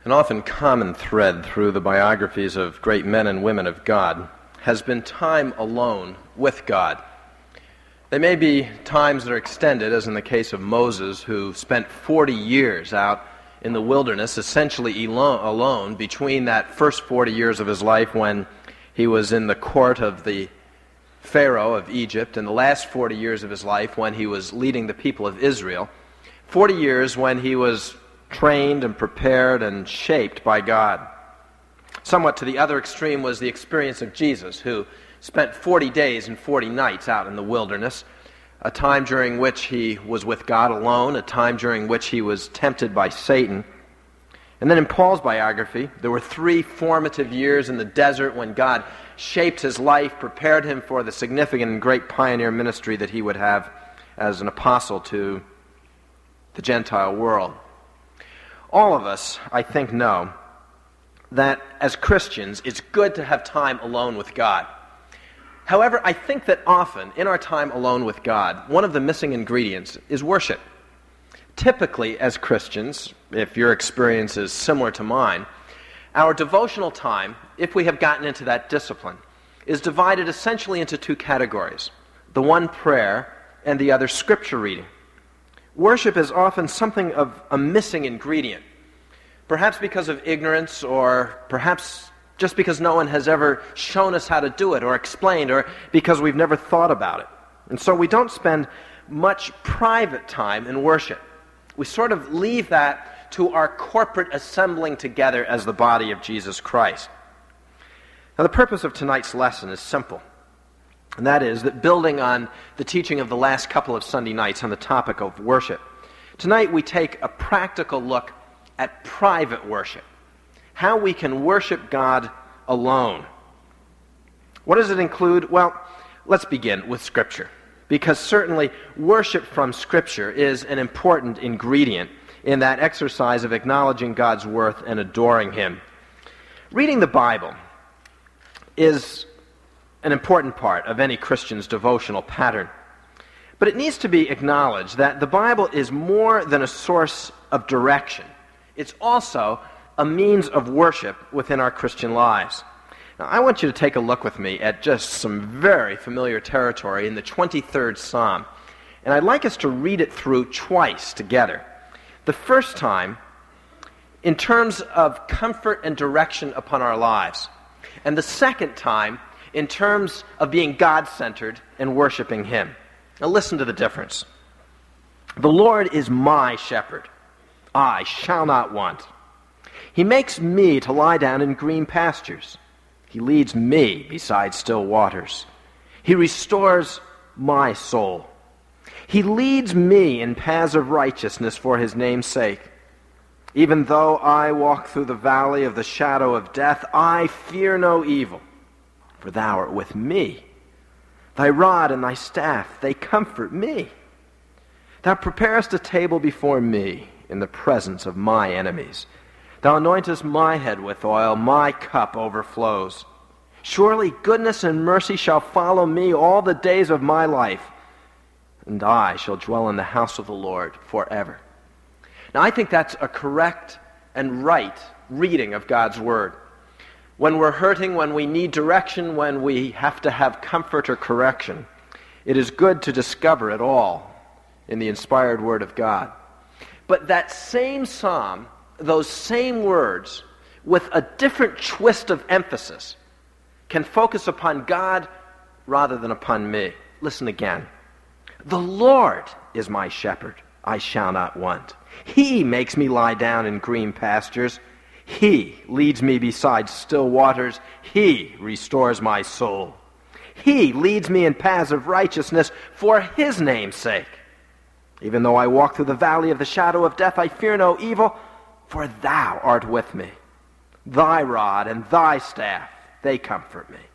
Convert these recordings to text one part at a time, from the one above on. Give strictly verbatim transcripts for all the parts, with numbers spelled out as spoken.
An often common thread through the biographies of great men and women of God has been time alone with God. They may be times that are extended, as in the case of Moses, who spent forty years out in the wilderness, essentially alone, between that first forty years of his life when he was in the court of the Pharaoh of Egypt, and the last forty years of his life when he was leading the people of Israel. forty years when he was trained and prepared and shaped by God. Somewhat to the other extreme was the experience of Jesus, who spent forty days and forty nights out in the wilderness, a time during which he was with God alone, a time during which he was tempted by Satan. And then in Paul's biography, there were three formative years in the desert when God shaped his life, prepared him for the significant and great pioneer ministry that he would have as an apostle to the Gentile world. All of us, I think, know that as Christians, it's good to have time alone with God. However, I think that often, in our time alone with God, one of the missing ingredients is worship. Typically, as Christians, if your experience is similar to mine, our devotional time, if we have gotten into that discipline, is divided essentially into two categories. The one prayer and the other scripture reading. Worship is often something of a missing ingredient, perhaps because of ignorance, or perhaps just because no one has ever shown us how to do it or explained, or because we've never thought about it. And so we don't spend much private time in worship. We sort of leave that to our corporate assembling together as the body of Jesus Christ. Now, the purpose of tonight's lesson is simple. And that is that building on the teaching of the last couple of Sunday nights on the topic of worship, tonight we take a practical look at private worship, how we can worship God alone. What does it include? Well, let's begin with Scripture, because certainly worship from Scripture is an important ingredient in that exercise of acknowledging God's worth and adoring Him. Reading the Bible is an important part of any Christian's devotional pattern. But it needs to be acknowledged that the Bible is more than a source of direction. It's also a means of worship within our Christian lives. Now, I want you to take a look with me at just some very familiar territory in the twenty-third Psalm. And I'd like us to read it through twice together. The first time, in terms of comfort and direction upon our lives. And the second time, in terms of being God-centered and worshiping Him. Now listen to the difference. The Lord is my shepherd. I shall not want. He makes me to lie down in green pastures. He leads me beside still waters. He restores my soul. He leads me in paths of righteousness for His name's sake. Even though I walk through the valley of the shadow of death, I fear no evil. For thou art with me. Thy rod and thy staff, they comfort me. Thou preparest a table before me in the presence of my enemies. Thou anointest my head with oil, my cup overflows. Surely goodness and mercy shall follow me all the days of my life, and I shall dwell in the house of the Lord forever. Now, I think that's a correct and right reading of God's Word. When we're hurting, when we need direction, when we have to have comfort or correction, it is good to discover it all in the inspired Word of God. But that same psalm, those same words, with a different twist of emphasis, can focus upon God rather than upon me. Listen again. The Lord is my shepherd, I shall not want. He makes me lie down in green pastures. He leads me beside still waters. He restores my soul. He leads me in paths of righteousness for His name's sake. Even though I walk through the valley of the shadow of death, I fear no evil, for Thou art with me. Thy rod and Thy staff, they comfort me.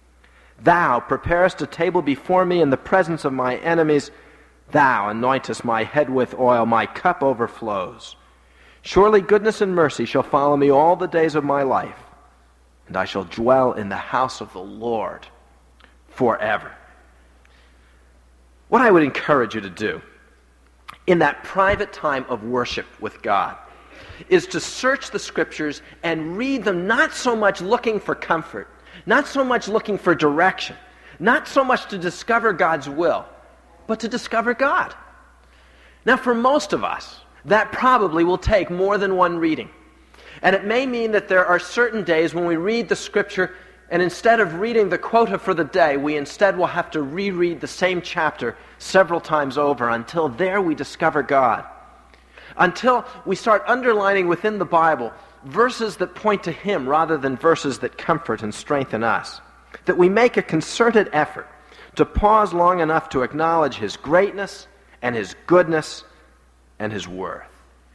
Thou preparest a table before me in the presence of my enemies. Thou anointest my head with oil, my cup overflows. Surely goodness and mercy shall follow me all the days of my life, and I shall dwell in the house of the Lord forever. What I would encourage you to do in that private time of worship with God is to search the Scriptures and read them not so much looking for comfort, not so much looking for direction, not so much to discover God's will, but to discover God. Now, for most of us, that probably will take more than one reading. And it may mean that there are certain days when we read the Scripture, and instead of reading the quota for the day, we instead will have to reread the same chapter several times over until there we discover God. Until we start underlining within the Bible verses that point to Him rather than verses that comfort and strengthen us. That we make a concerted effort to pause long enough to acknowledge His greatness and His goodness and His worth.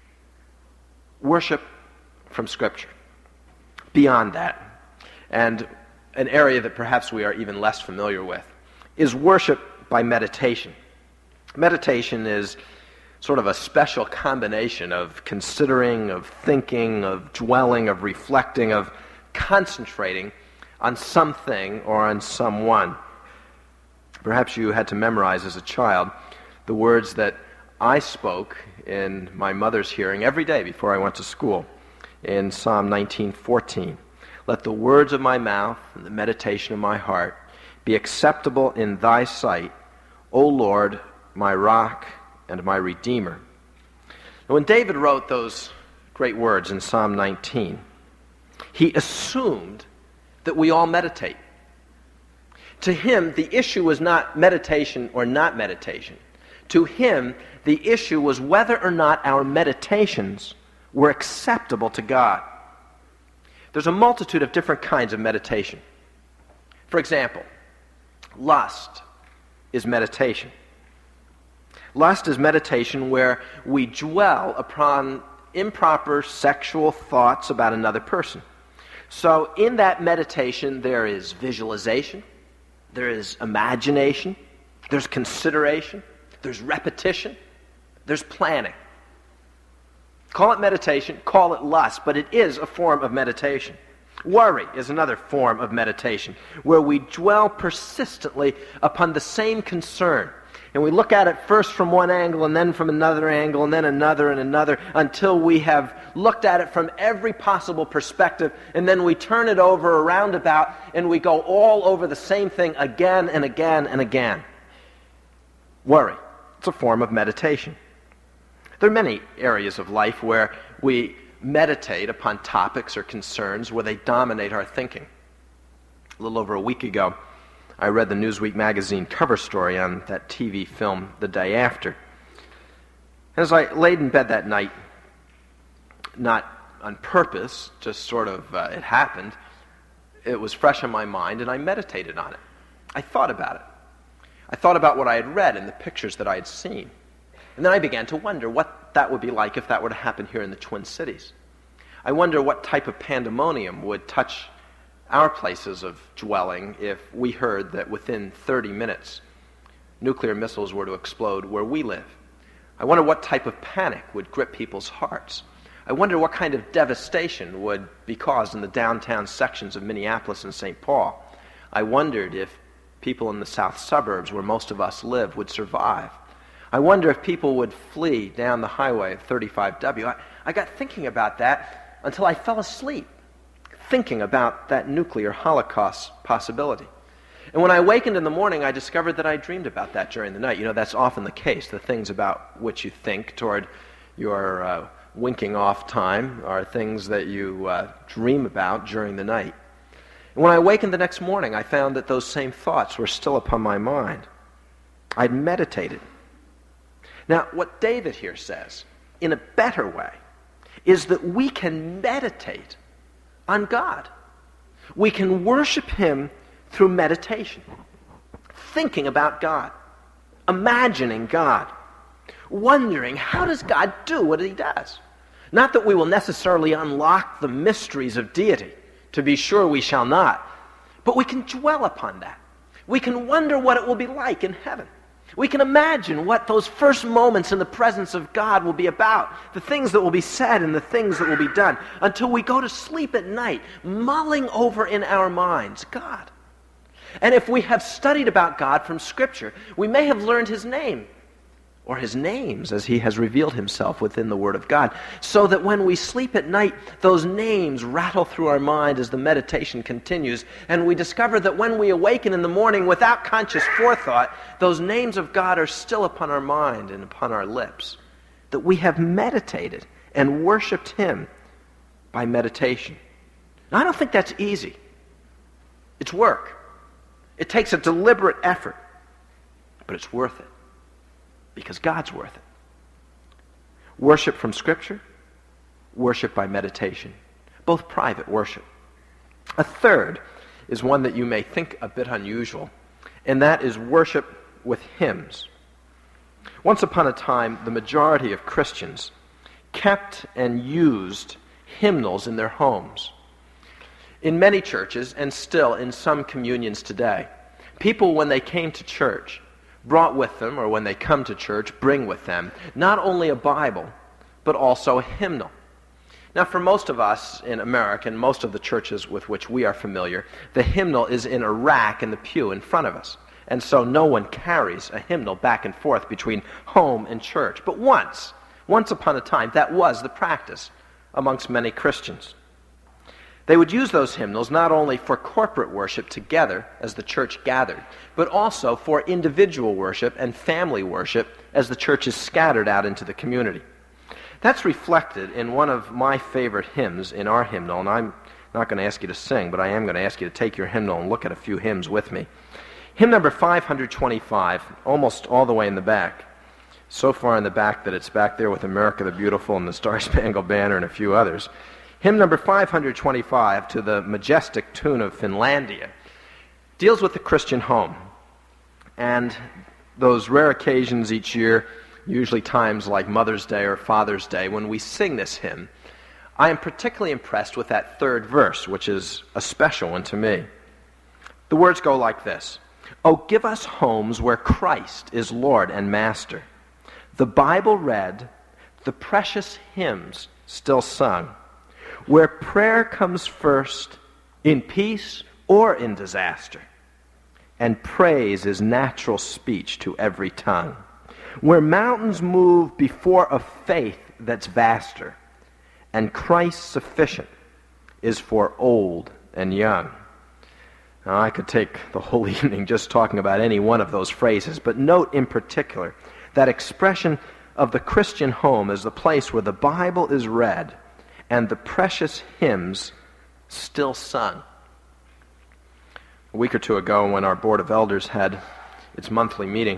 Worship from Scripture. Beyond that, and an area that perhaps we are even less familiar with, is worship by meditation. Meditation is sort of a special combination of considering, of thinking, of dwelling, of reflecting, of concentrating on something or on someone. Perhaps you had to memorize as a child the words that I spoke in my mother's hearing every day before I went to school in Psalm nineteen fourteen. Let the words of my mouth and the meditation of my heart be acceptable in thy sight, O Lord, my rock and my redeemer. And when David wrote those great words in Psalm nineteen, he assumed that we all meditate. To him, the issue was not meditation or not meditation. To him, the issue was whether or not our meditations were acceptable to God. There's a multitude of different kinds of meditation. For example, lust is meditation. Lust is meditation where we dwell upon improper sexual thoughts about another person. So in that meditation, there is visualization, there is imagination, there's consideration, there's repetition, there's planning. Call it meditation, call it lust, but it is a form of meditation. Worry is another form of meditation, where we dwell persistently upon the same concern. And we look at it first from one angle, and then from another angle, and then another and another, until we have looked at it from every possible perspective, and then we turn it over a roundabout, and we go all over the same thing again and again and again. Worry. It's a form of meditation. There are many areas of life where we meditate upon topics or concerns where they dominate our thinking. A little over a week ago, I read the Newsweek magazine cover story on that T V film The Day After. As I laid in bed that night, not on purpose, just sort of uh, it happened, it was fresh on my mind and I meditated on it. I thought about it. I thought about what I had read and the pictures that I had seen. And then I began to wonder what that would be like if that were to happen here in the Twin Cities. I wonder what type of pandemonium would touch our places of dwelling if we heard that within thirty minutes nuclear missiles were to explode where we live. I wonder what type of panic would grip people's hearts. I wonder what kind of devastation would be caused in the downtown sections of Minneapolis and Saint Paul. I wondered if people in the south suburbs where most of us live would survive. I wonder if people would flee down the highway of thirty-five W. I, I got thinking about that until I fell asleep, thinking about that nuclear holocaust possibility. And when I awakened in the morning, I discovered that I dreamed about that during the night. You know, that's often the case. The things about which you think toward your uh, winking off time are things that you uh, dream about during the night. And when I awakened the next morning, I found that those same thoughts were still upon my mind. I'd meditated. Now, what David here says, in a better way, is that we can meditate on God. We can worship Him through meditation, thinking about God, imagining God, wondering, how does God do what He does? Not that we will necessarily unlock the mysteries of deity. To be sure we shall not. But we can dwell upon that. We can wonder what it will be like in heaven. We can imagine what those first moments in the presence of God will be about, the things that will be said and the things that will be done, until we go to sleep at night, mulling over in our minds God. And if we have studied about God from Scripture, we may have learned His name. or his names as he has revealed himself within the Word of God, so that when we sleep at night, those names rattle through our mind as the meditation continues, and we discover that when we awaken in the morning without conscious forethought, those names of God are still upon our mind and upon our lips, that we have meditated and worshiped him by meditation. Now, I don't think that's easy. It's work. It takes a deliberate effort, but it's worth it. Because God's worth it. Worship from Scripture, worship by meditation, both private worship. A third is one that you may think a bit unusual, and that is worship with hymns. Once upon a time, the majority of Christians kept and used hymnals in their homes. In many churches, and still in some communions today, people, when they came to church, brought with them, or when they come to church, bring with them, not only a Bible, but also a hymnal. Now, for most of us in America, and most of the churches with which we are familiar, the hymnal is in a rack in the pew in front of us. And so no one carries a hymnal back and forth between home and church. But once, once upon a time, that was the practice amongst many Christians. They would use those hymnals not only for corporate worship together as the church gathered, but also for individual worship and family worship as the church is scattered out into the community. That's reflected in one of my favorite hymns in our hymnal, and I'm not going to ask you to sing, but I am going to ask you to take your hymnal and look at a few hymns with me. Hymn number five twenty-five, almost all the way in the back. So far in the back that it's back there with America the Beautiful and the Star-Spangled Banner and a few others. Hymn number five twenty-five, to the majestic tune of Finlandia, deals with the Christian home. And those rare occasions each year, usually times like Mother's Day or Father's Day, when we sing this hymn, I am particularly impressed with that third verse, which is a special one to me. The words go like this: "Oh, give us homes where Christ is Lord and Master, the Bible read, the precious hymns still sung, where prayer comes first in peace or in disaster, and praise is natural speech to every tongue, where mountains move before a faith that's vaster, and Christ sufficient is for old and young." Now, I could take the whole evening just talking about any one of those phrases, but note in particular that expression of the Christian home as the place where the Bible is read and the precious hymns still sung. A week or two ago, when our Board of Elders had its monthly meeting,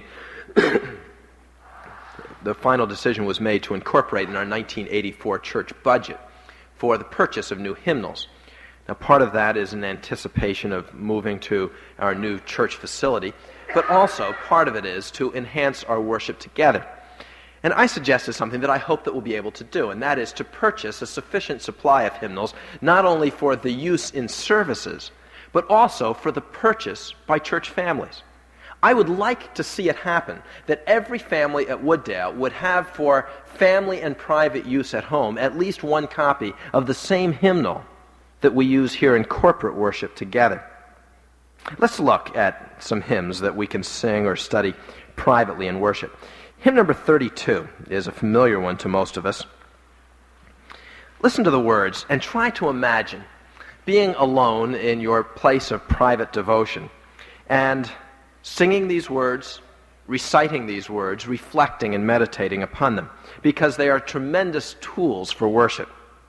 the final decision was made to incorporate in our nineteen eighty-four church budget for the purchase of new hymnals. Now, part of that is in anticipation of moving to our new church facility, but also part of it is to enhance our worship together. And I suggested something that I hope that we'll be able to do, and that is to purchase a sufficient supply of hymnals, not only for the use in services, but also for the purchase by church families. I would like to see it happen, that every family at Wooddale would have for family and private use at home at least one copy of the same hymnal that we use here in corporate worship together. Let's look at some hymns that we can sing or study privately in worship. Hymn number thirty-two is a familiar one to most of us. Listen to the words and try to imagine being alone in your place of private devotion and singing these words, reciting these words, reflecting and meditating upon them, because they are tremendous tools for worship.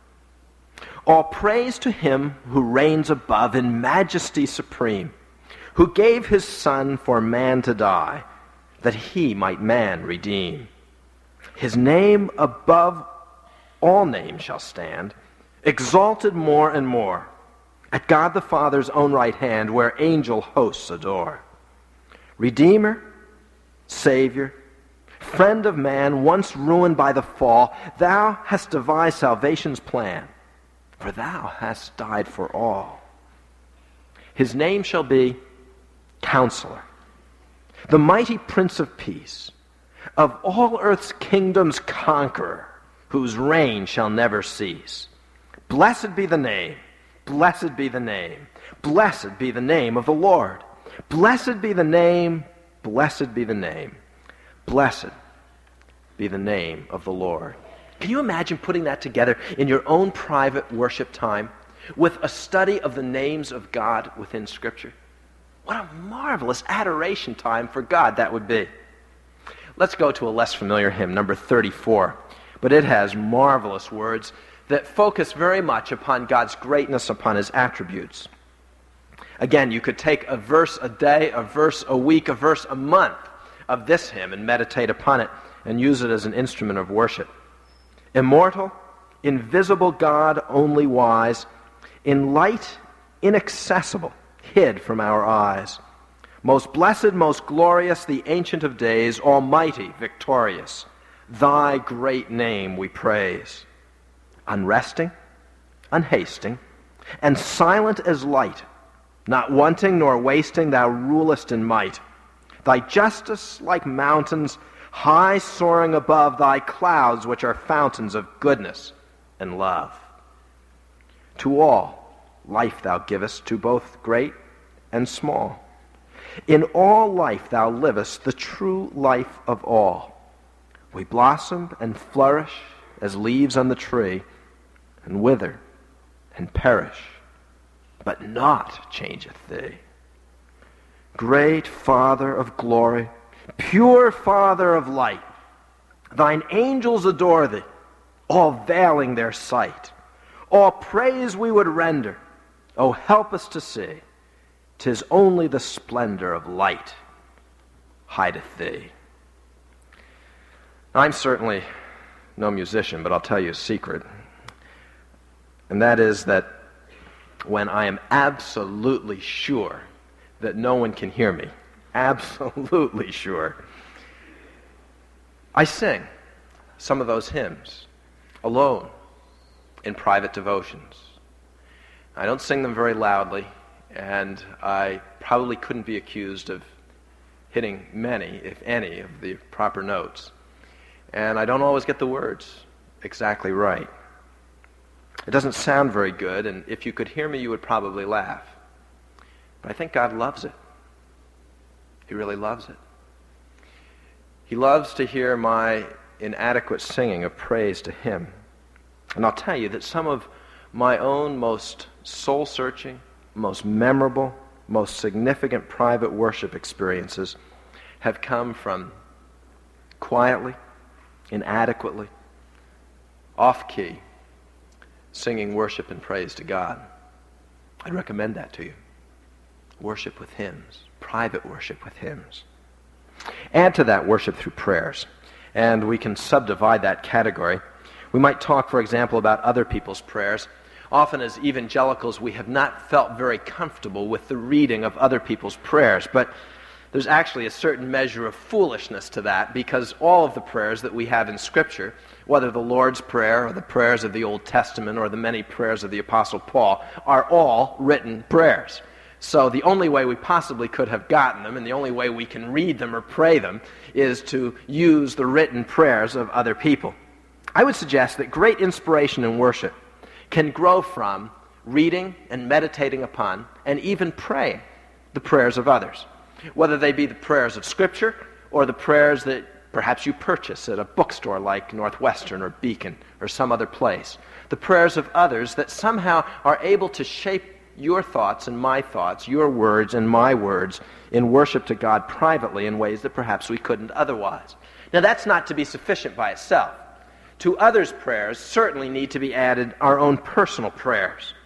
All praise to him who reigns above in majesty supreme, who gave his Son for man to die, that he might man redeem. His name above all names shall stand, exalted more and more, at God the Father's own right hand, where angel hosts adore. Redeemer, Savior, friend of man, once ruined by the fall, thou hast devised salvation's plan, for thou hast died for all. His name shall be Counselor, the mighty Prince of Peace, of all earth's kingdoms conqueror, whose reign shall never cease. Blessed be the name, blessed be the name, blessed be the name of the Lord. Blessed be the name, blessed be the name, blessed be the name of the Lord. Can you imagine putting that together in your own private worship time with a study of the names of God within Scripture? What a marvelous adoration time for God that would be. Let's go to a less familiar hymn, number thirty-four. But it has marvelous words that focus very much upon God's greatness, upon His attributes. Again, you could take a verse a day, a verse a week, a verse a month of this hymn and meditate upon it and use it as an instrument of worship. Immortal, invisible God, only wise, in light inaccessible, hid from our eyes. Most blessed, most glorious, the Ancient of Days, almighty, victorious. Thy great name we praise. Unresting, unhasting, and silent as light, not wanting nor wasting, thou rulest in might. Thy justice like mountains, high soaring above thy clouds, which are fountains of goodness and love. To all life thou givest, to both great and small. In all life thou livest, the true life of all. We blossom and flourish as leaves on the tree, and wither and perish, but naught changeth thee. Great Father of glory, pure Father of light, thine angels adore thee, all veiling their sight. All praise we would render, O help us to see, 'tis only the splendor of light hideth thee. Now, I'm certainly no musician, but I'll tell you a secret. And that is that when I am absolutely sure that no one can hear me, absolutely sure, I sing some of those hymns alone in private devotions. I don't sing them very loudly, and I probably couldn't be accused of hitting many, if any, of the proper notes. And I don't always get the words exactly right. It doesn't sound very good, and if you could hear me, you would probably laugh. But I think God loves it. He really loves it. He loves to hear my inadequate singing of praise to Him. And I'll tell you that some of my own most soul-searching, most memorable, most significant private worship experiences have come from quietly, inadequately, off-key, singing worship and praise to God. I'd recommend that to you. Worship with hymns, private worship with hymns. Add to that worship through prayers, and we can subdivide that category. We might talk, for example, about other people's prayers. Often as evangelicals, we have not felt very comfortable with the reading of other people's prayers, but there's actually a certain measure of foolishness to that, because all of the prayers that we have in Scripture, whether the Lord's Prayer or the prayers of the Old Testament or the many prayers of the Apostle Paul, are all written prayers. So the only way we possibly could have gotten them, and the only way we can read them or pray them, is to use the written prayers of other people. I would suggest that great inspiration in worship can grow from reading and meditating upon and even praying the prayers of others, whether they be the prayers of Scripture or the prayers that perhaps you purchase at a bookstore like Northwestern or Beacon or some other place, the prayers of others that somehow are able to shape your thoughts and my thoughts, your words and my words in worship to God privately in ways that perhaps we couldn't otherwise. Now, that's not to be sufficient by itself. To others' prayers certainly need to be added our own personal prayers.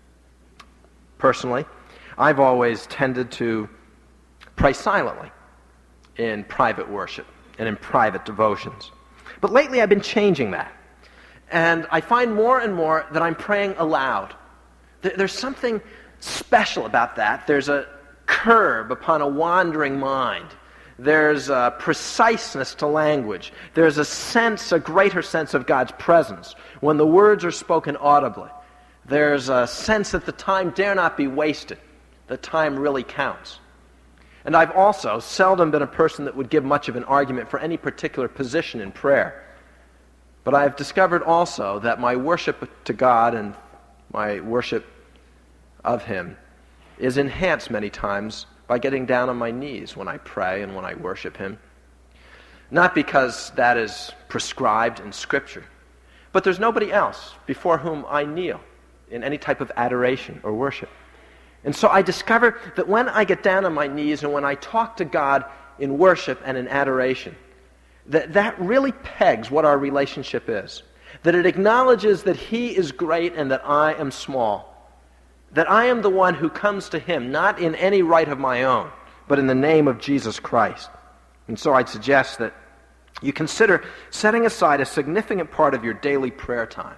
Personally, I've always tended to pray silently in private worship and in private devotions. But lately I've been changing that. And I find more and more that I'm praying aloud. There's something special about that. There's a curb upon a wandering mind. There's a preciseness to language. There's a sense, a greater sense of God's presence when the words are spoken audibly. There's a sense that the time dare not be wasted. The time really counts. And I've also seldom been a person that would give much of an argument for any particular position in prayer. But I've discovered also that my worship to God and my worship of Him is enhanced many times by getting down on my knees when I pray and when I worship Him. not because that is prescribed in Scripture, but there's nobody else before whom I kneel in any type of adoration or worship. And so I discover that when I get down on my knees and when I talk to God in worship and in adoration, that that really pegs what our relationship is. That it acknowledges that He is great and that I am small. That I am the one who comes to Him, not in any right of my own, but in the name of Jesus Christ. And so I'd suggest that you consider setting aside a significant part of your daily prayer time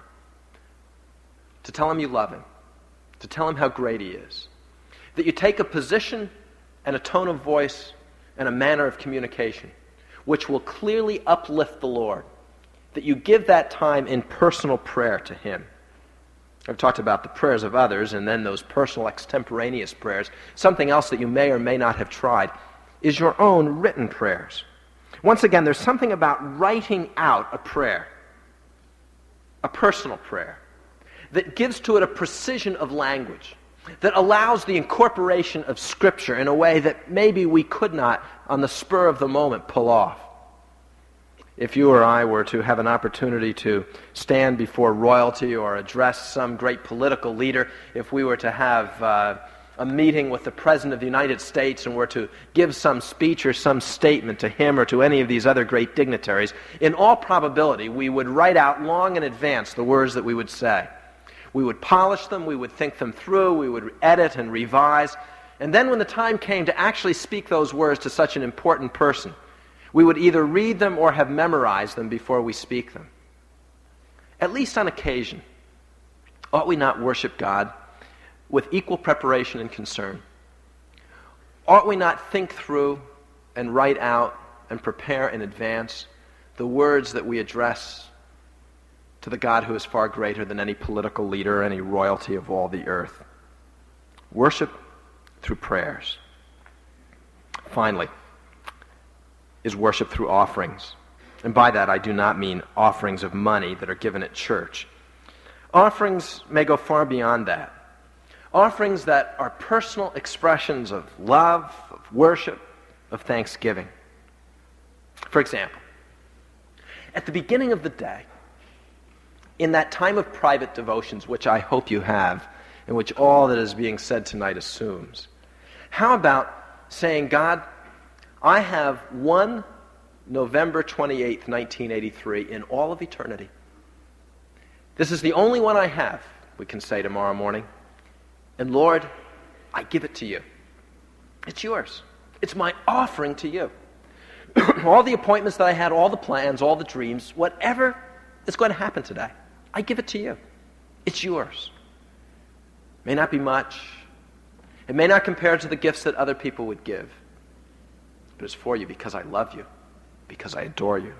to tell Him you love Him, to tell Him how great He is. That you take a position and a tone of voice and a manner of communication which will clearly uplift the Lord. That you give that time in personal prayer to Him. I've talked about the prayers of others and then those personal extemporaneous prayers. Something else that you may or may not have tried is your own written prayers. Once again, there's something about writing out a prayer, a personal prayer, that gives to it a precision of language, that allows the incorporation of Scripture in a way that maybe we could not, on the spur of the moment, pull off. If you or I were to have an opportunity to stand before royalty or address some great political leader, if we were to have uh, a meeting with the President of the United States and were to give some speech or some statement to him or to any of these other great dignitaries, in all probability, we would write out long in advance the words that we would say. We would polish them, we would think them through, we would edit and revise, and then when the time came to actually speak those words to such an important person, we would either read them or have memorized them before we speak them. At least on occasion, ought we not worship God with equal preparation and concern? Ought we not think through and write out and prepare in advance the words that we address to the God who is far greater than any political leader or any royalty of all the earth? Worship through prayers. Finally, is worship through offerings. And by that I do not mean offerings of money that are given at church. Offerings may go far beyond that. Offerings that are personal expressions of love, of worship, of thanksgiving. For example, at the beginning of the day, in that time of private devotions, which I hope you have, and which all that is being said tonight assumes, how about saying, God, I have one November twenty-eighth, nineteen eighty-three in all of eternity. This is the only one I have, we can say tomorrow morning. And Lord, I give it to you. It's yours. It's my offering to you. All the appointments that I had, all the plans, all the dreams, whatever is going to happen today, I give it to you. It's yours. It may not be much. It may not compare to the gifts that other people would give. But it's for you because I love you, because I adore you.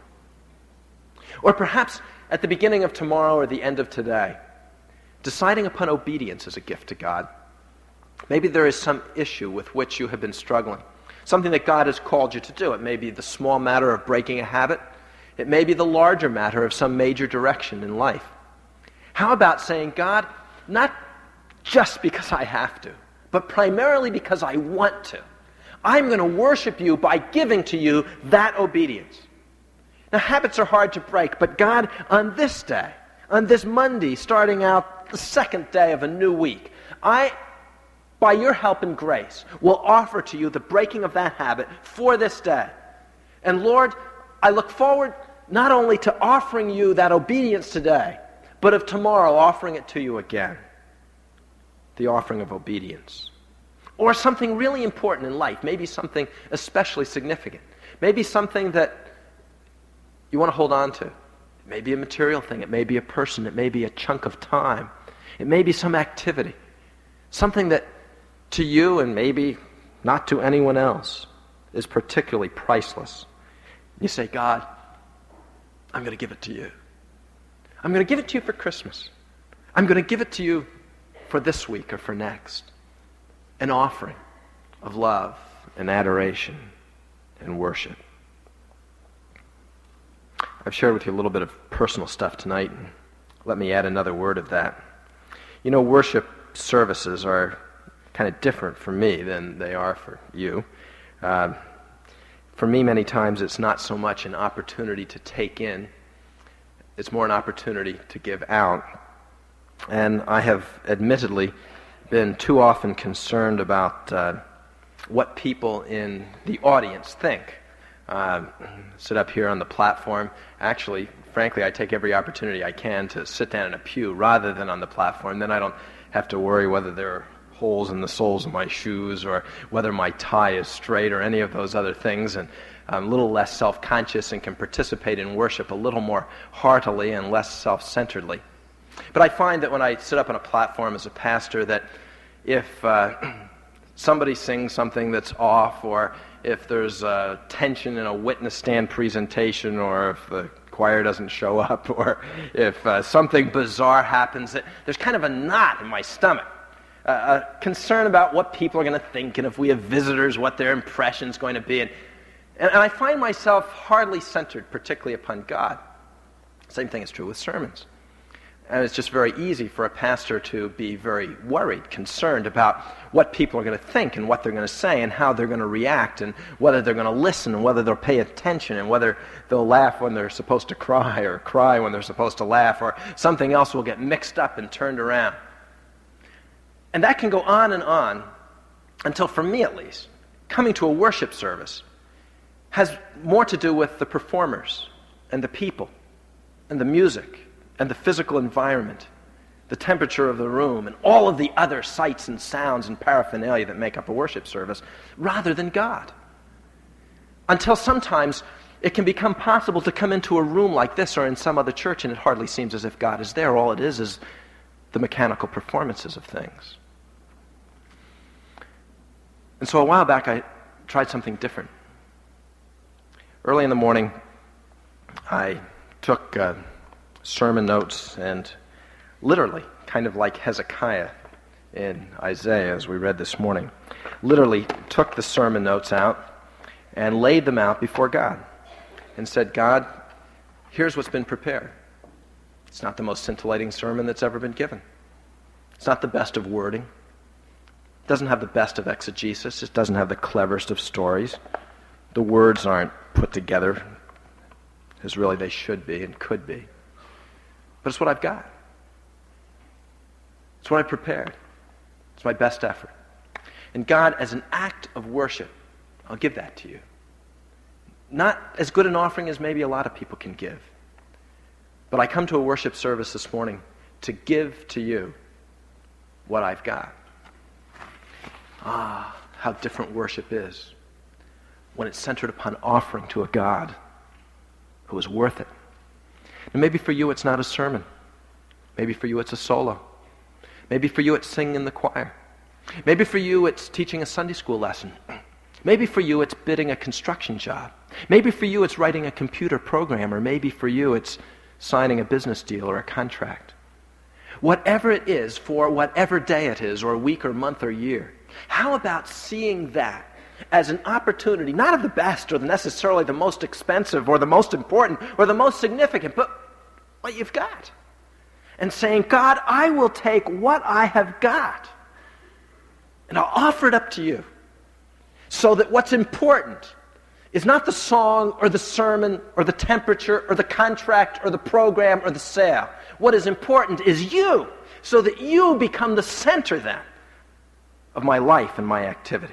Or perhaps at the beginning of tomorrow or the end of today, deciding upon obedience as a gift to God. Maybe there is some issue with which you have been struggling, something that God has called you to do. It may be the small matter of breaking a habit. It may be the larger matter of some major direction in life. How about saying, God, not just because I have to, but primarily because I want to, I'm going to worship you by giving to you that obedience. Now, habits are hard to break, but God, on this day, on this Monday, starting out the second day of a new week, I, by your help and grace, will offer to you the breaking of that habit for this day. And Lord, I look forward not only to offering you that obedience today, but of tomorrow offering it to you again. The offering of obedience. Or something really important in life, maybe something especially significant. Maybe something that you want to hold on to. It may be a material thing, it may be a person, it may be a chunk of time. It may be some activity. Something that to you and maybe not to anyone else is particularly priceless. You say, God, I'm going to give it to you. I'm going to give it to you for Christmas. I'm going to give it to you for this week or for next. An offering of love and adoration and worship. I've shared with you a little bit of personal stuff tonight, and let me add another word of that. You know, worship services are kind of different for me than they are for you. Uh, For me, many times it's not so much an opportunity to take in, it's more an opportunity to give out. And I have admittedly been too often concerned about uh, what people in the audience think. Uh, sit up here on the platform. Actually, frankly, I take every opportunity I can to sit down in a pew rather than on the platform. Then I don't have to worry whether there are holes in the soles of my shoes or whether my tie is straight or any of those other things. And I'm a little less self-conscious and can participate in worship a little more heartily and less self-centeredly. But I find that when I sit up on a platform as a pastor that if uh, somebody sings something that's off, or if there's uh, tension in a witness stand presentation, or if the choir doesn't show up, or if uh, something bizarre happens, that there's kind of a knot in my stomach. Uh, a concern about what people are going to think, and if we have visitors, what their impression's going to be. And, and, and I find myself hardly centered, particularly upon God. Same thing is true with sermons. And it's just very easy for a pastor to be very worried, concerned about what people are going to think and what they're going to say and how they're going to react and whether they're going to listen and whether they'll pay attention and whether they'll laugh when they're supposed to cry or cry when they're supposed to laugh, or something else will get mixed up and turned around. And that can go on and on until, for me at least, coming to a worship service has more to do with the performers and the people and the music and the physical environment, the temperature of the room, and all of the other sights and sounds and paraphernalia that make up a worship service, rather than God. Until sometimes it can become possible to come into a room like this or in some other church and it hardly seems as if God is there. All it is is the mechanical performances of things. And so a while back I tried something different. Early in the morning, I took uh, sermon notes and literally, kind of like Hezekiah in Isaiah as we read this morning, literally took the sermon notes out and laid them out before God and said, God, here's what's been prepared. It's not the most scintillating sermon that's ever been given. It's not the best of wording. It doesn't have the best of exegesis. It doesn't have the cleverest of stories. The words aren't put together as really they should be and could be. But it's what I've got. It's what I prepared. It's my best effort. And God, as an act of worship, I'll give that to you. Not as good an offering as maybe a lot of people can give. But I come to a worship service this morning to give to you what I've got. Ah, how different worship is when it's centered upon offering to a God who is worth it. And maybe for you it's not a sermon. Maybe for you it's a solo. Maybe for you it's singing in the choir. Maybe for you it's teaching a Sunday school lesson. Maybe for you it's bidding a construction job. Maybe for you it's writing a computer program, or maybe for you it's signing a business deal or a contract. Whatever it is, for whatever day it is, or week or month or year, how about seeing that as an opportunity, not of the best or necessarily the most expensive or the most important or the most significant, but what you've got. And saying, God, I will take what I have got and I'll offer it up to you. So that what's important is not the song or the sermon or the temperature or the contract or the program or the sale. What is important is you, so that you become the center then of my life and my activity.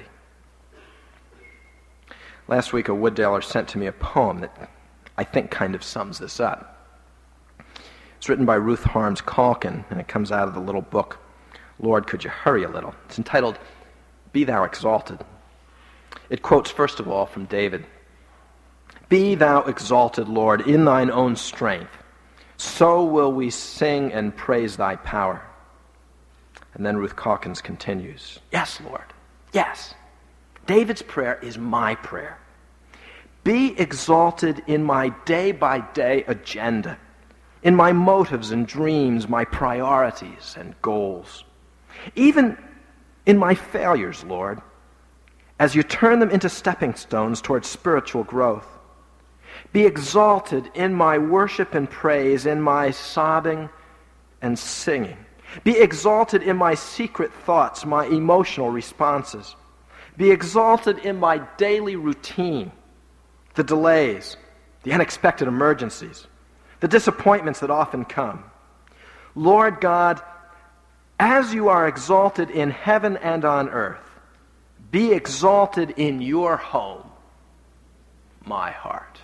Last week, a Wooddaler sent to me a poem that I think kind of sums this up. It's written by Ruth Harms Calkin, and it comes out of the little book, Lord, Could You Hurry a Little? It's entitled, Be Thou Exalted. It quotes, first of all, from David. Be thou exalted, Lord, in thine own strength. So will we sing and praise thy power. And then Ruth Calkins continues. Yes, Lord. Yes. David's prayer is my prayer. Be exalted in my day-by-day agenda, in my motives and dreams, my priorities and goals. Even in my failures, Lord, as you turn them into stepping stones towards spiritual growth. Be exalted in my worship and praise, in my sobbing and singing. Be exalted in my secret thoughts, my emotional responses. Be exalted in my daily routine, the delays, the unexpected emergencies, the disappointments that often come. Lord God, as you are exalted in heaven and on earth, be exalted in your home, my heart.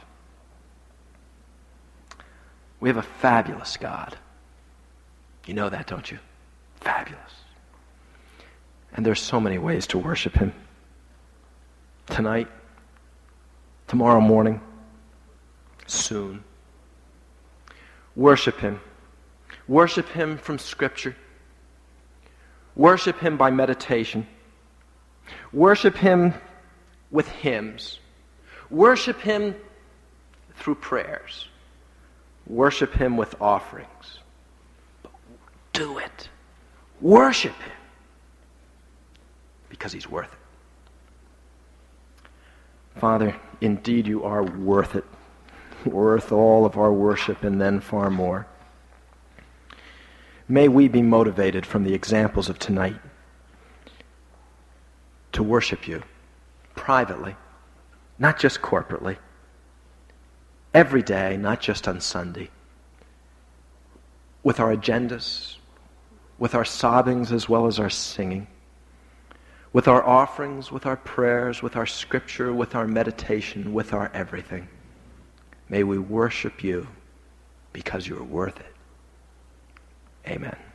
We have a fabulous God. You know that, don't you? Fabulous. And there's so many ways to worship him. Tonight, tomorrow morning, soon. Worship him. Worship him from Scripture. Worship him by meditation. Worship him with hymns. Worship him through prayers. Worship him with offerings. But do it. Worship him. Because he's worth it. Father, indeed you are worth it. Worth all of our worship and then far more. May we be motivated from the examples of tonight to worship you privately, not just corporately, every day, not just on Sunday, with our agendas, with our sobbings as well as our singing, with our offerings, with our prayers, with our scripture, with our meditation, with our everything. May we worship you because you are worth it. Amen.